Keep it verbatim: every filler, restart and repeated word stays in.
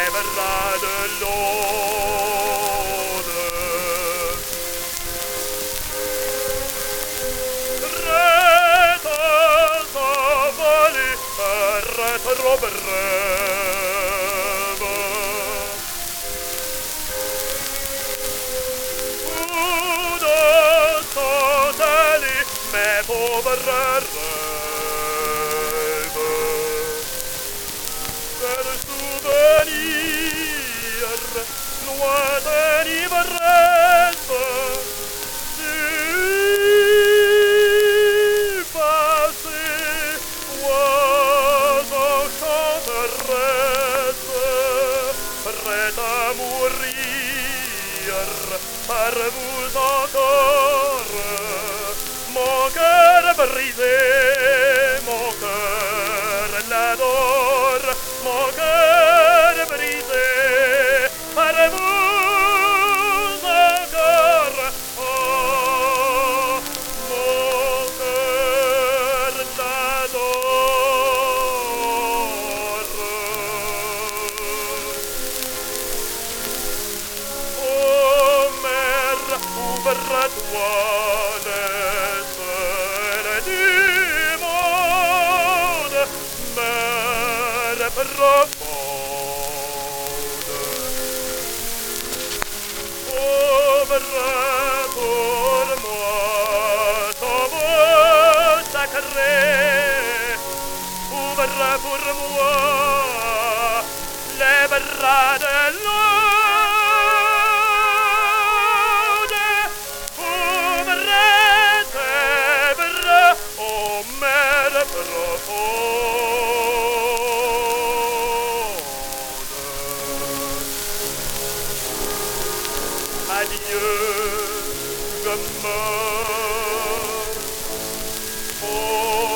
les bras de l'Aude. Reste s'envoler, reste trop brève. Où sont allés mes pauvres rêves? Lointain ivresse du passé, oiseau chanteresse, prête à mourir par vous encore. Mon cœur brisé, mon cœur l'adore, mon cœur brisé par vous encore. Oh, mon cœur l'adore. Oh, mère, ouvre-toi les seuls du monde, mère profonde. Ouvre pour moi ton beau sacré, ouvre pour moi les bras de l'Aude, ouvre tes bras, ô mère profonde. Adieu, je meurs. Oh,